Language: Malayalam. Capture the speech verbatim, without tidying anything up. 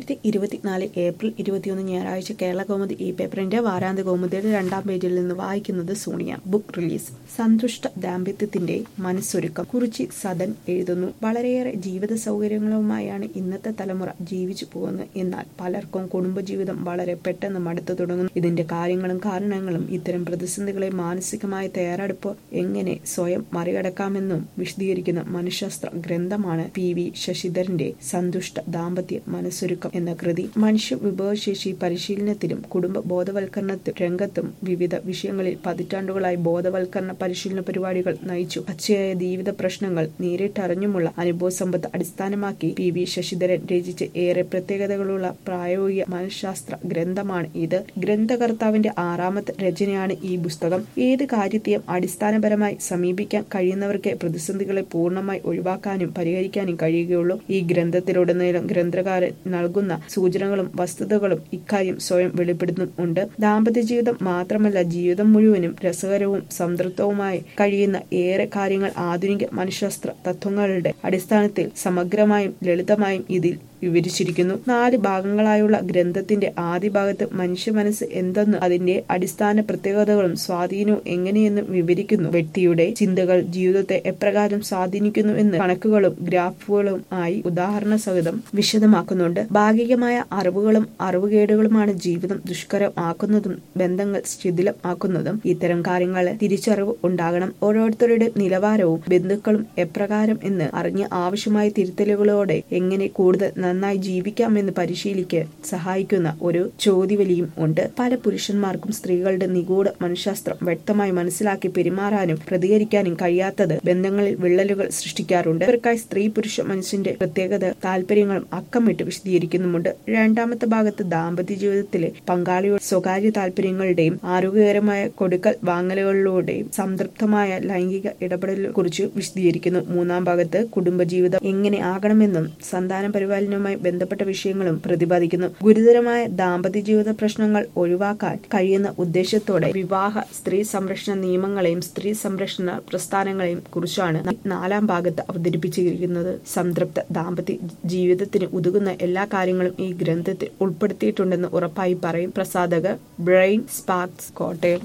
രണ്ടായിരത്തി ഇരുപത്തിനാല് ഏപ്രിൽ ഇരുപത്തിയൊന്ന് ഞായറാഴ്ച കേരള കൗമുദി ഈ പേപ്പറിന്റെ വാരാന്ത്യ കൗമുദിയുടെ രണ്ടാം പേജിൽ നിന്ന് വായിക്കുന്നത് സോണിയ. Book release. സന്തുഷ്ട ദാമ്പത്യത്തിന്റെ മനസ്സൊരുക്കം കുറിച്ച് സദൻ എഴുതുന്നു. വളരെയേറെ ജീവിത സൗകര്യങ്ങളുമായാണ് ഇന്നത്തെ തലമുറ ജീവിച്ചു പോകുന്നത്. എന്നാൽ പലർക്കും കുടുംബജീവിതം വളരെ പെട്ടെന്ന് മടുത്തു തുടങ്ങുന്നു. ഇതിന്റെ കാര്യങ്ങളും കാരണങ്ങളും ഇത്തരം പ്രതിസന്ധികളെ മാനസികമായ തയ്യാറെടുപ്പ് എങ്ങനെ സ്വയം മറികടക്കാമെന്നും വിശദീകരിക്കുന്ന മനഃശാസ്ത്ര ഗ്രന്ഥമാണ് പി വി ശശിധരന്റെ സന്തുഷ്ട ദാമ്പത്യ മനസ്സൊരുക്കം എന്ന കൃതി. മനുഷ്യ വിഭവശേഷി പരിശീലനത്തിലും കുടുംബ ബോധവൽക്കരണ രംഗത്തും വിവിധ വിഷയങ്ങളിൽ പതിറ്റാണ്ടുകളായി ബോധവൽക്കരണ പരിശീലന പരിപാടികൾ നയിച്ചു. പച്ചയായ ജീവിത പ്രശ്നങ്ങൾ നേരിട്ടറിഞ്ഞുമുള്ള അനുഭവസമ്പത്ത് അടിസ്ഥാനമാക്കി പി വി ശശിധരൻ രചിച്ച ഏറെ പ്രത്യേകതകളുള്ള പ്രായോഗിക മനഃശാസ്ത്ര ഗ്രന്ഥമാണ് ഇത്. ഗ്രന്ഥകർത്താവിന്റെ ആറാമത്തെ രചനയാണ് ഈ പുസ്തകം. ഏത് കാര്യത്തെയും അടിസ്ഥാനപരമായി സമീപിക്കാൻ കഴിയുന്നവർക്ക് പ്രതിസന്ധികളെ പൂർണ്ണമായി ഒഴിവാക്കാനും പരിഹരിക്കാനും കഴിയുകയുള്ളൂ. ഈ ഗ്രന്ഥത്തിലുടനീളം ഗ്രന്ഥകാരൻ നൽകുന്ന സൂചനകളും വസ്തുതകളും ഇക്കാര്യം സ്വയം വെളിപ്പെടുത്തുന്നുണ്ട്. ദാമ്പത്യ ജീവിതം മാത്രമല്ല, ജീവിതം മുഴുവനും രസകരവും സംതൃപ്തവുമായി കഴിയുന്ന ഏറെ കാര്യങ്ങൾ ആധുനിക മനഃശാസ്ത്ര തത്വങ്ങളുടെ അടിസ്ഥാനത്തിൽ സമഗ്രമായും ലളിതമായും ഇതിൽ വിവരിച്ചിരിക്കുന്നു. നാല് ഭാഗങ്ങളായുള്ള ഗ്രന്ഥത്തിന്റെ ആദ്യ ഭാഗത്ത് മനുഷ്യ മനസ്സ് എന്തെന്ന് അതിന്റെ അടിസ്ഥാന പ്രത്യേകതകളും സ്വാധീനവും എങ്ങനെയെന്ന് വിവരിക്കുന്നു. വ്യക്തിയുടെ ചിന്തകൾ ജീവിതത്തെ എപ്രകാരം സ്വാധീനിക്കുന്നു എന്ന് കണക്കുകളും ഗ്രാഫുകളും ആയി ഉദാഹരണ സഹിതം വിശദമാക്കുന്നുണ്ട്. ഭാഗികമായ അറിവുകളും അറിവുകേടുകളുമാണ് ജീവിതം ദുഷ്കരം ആക്കുന്നതും ബന്ധങ്ങൾ ശിഥിലം ആക്കുന്നതും. ഇത്തരം കാര്യങ്ങളെ തിരിച്ചറിവ് ഉണ്ടാകണം. ഓരോരുത്തരുടെ നിലവാരവും ബന്ധുക്കളും എപ്രകാരം എന്ന് അറിഞ്ഞ് ആവശ്യമായ തിരുത്തലുകളോടെ എങ്ങനെ കൂടുതൽ നന്നായി ജീവിക്കാമെന്ന് പരിശീലിക്കാൻ സഹായിക്കുന്ന ഒരു ചോദ്യവലിയും ഉണ്ട്. പല പുരുഷന്മാർക്കും സ്ത്രീകളുടെ നിഗൂഢ മനഃശാസ്ത്രം വ്യക്തമായി മനസ്സിലാക്കി പെരുമാറാനും പ്രതികരിക്കാനും കഴിയാത്തത് ബന്ധങ്ങളിൽ വിള്ളലുകൾ സൃഷ്ടിക്കാറുണ്ട്. ഇവർക്കായി സ്ത്രീ പുരുഷ മനസ്സിന്റെ പ്രത്യേകത താല്പര്യങ്ങളും അക്കമിട്ട് വിശദീകരിക്കുന്നുമുണ്ട്. രണ്ടാമത്തെ ഭാഗത്ത് ദാമ്പത്യ ജീവിതത്തിലെ പങ്കാളിയുടെ സ്വകാര്യ താല്പര്യങ്ങളുടെയും ആരോഗ്യകരമായ കൊടുക്കൽ വാങ്ങലുകളിലൂടെയും സംതൃപ്തമായ ലൈംഗിക ഇടപെടലിനെ കുറിച്ച് വിശദീകരിക്കുന്നു. മൂന്നാം ഭാഗത്ത് കുടുംബജീവിതം എങ്ങനെ ആകണമെന്നും സന്താന പരിപാലനവുമായി ബന്ധപ്പെട്ട വിഷയങ്ങളും പ്രതിപാദിക്കുന്നു. ഗുരുതരമായ ദാമ്പത്യ ജീവിത പ്രശ്നങ്ങൾ ഒഴിവാക്കാൻ കഴിയുന്ന ഉദ്ദേശത്തോടെ വിവാഹ സ്ത്രീ സംരക്ഷണ നിയമങ്ങളെയും സ്ത്രീ സംരക്ഷണ പ്രസ്ഥാനങ്ങളെയും കുറിച്ചാണ് നാലാം ഭാഗത്ത് അവതരിപ്പിച്ചിരിക്കുന്നത്. സംതൃപ്ത ദാമ്പത്യ ജീവിതത്തിന് ഉതകുന്ന എല്ലാ കാര്യങ്ങളും ഈ ഗ്രന്ഥത്തിൽ ഉൾപ്പെടുത്തിയിട്ടുണ്ടെന്ന് ഉറപ്പായി പറയും പ്രസാധകർ ബ്രെയിൻ സ്പാർക്സ്, കോട്ടയം.